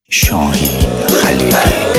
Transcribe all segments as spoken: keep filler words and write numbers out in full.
Şahin Halili.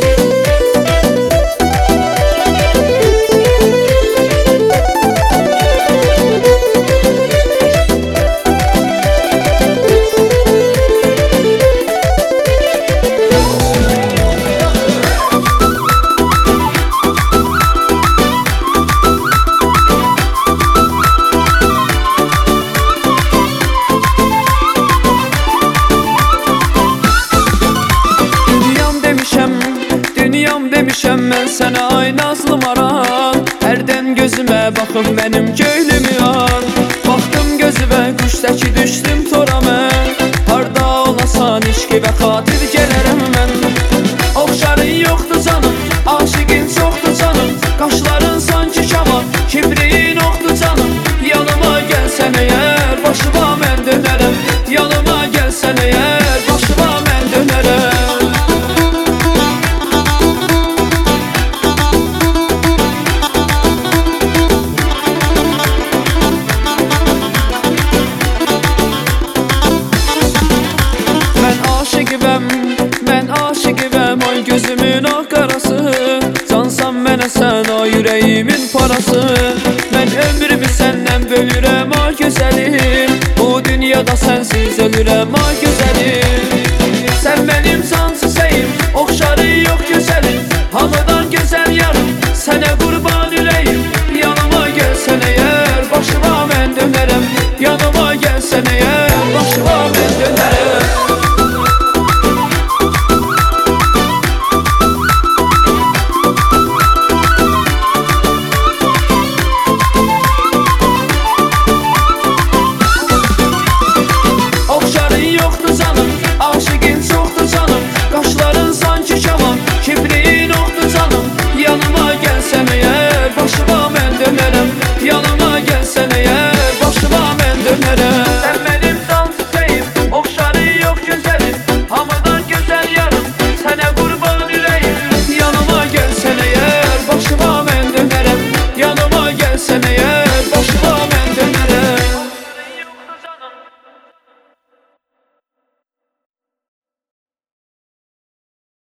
Demişəm mən sənə ay nazlı maral, hərdən gözümə baxıb mənim göylümü al. Baxdım gözümə quş təki düşdüm tora mən, harda olasan işki və xatir gələrəm mən. Oxşarın yoxdur canım, aşiqin çoxdur canım, qaşların sanki kaman, kibriyin oxdur canım. Yanıma gəlsən əgər başıma mən dönərəm, yanıma gəlsən əgər başıma mən dönərəm. Mən aşıqivəm, ay gözümün ağ qarası, cansan mənə sən, ay ürəyimin parası. Mən ömrümü səndən bölürəm, ay gözəlim, bu dünyada sənsiz ölürəm, ay gözəlim.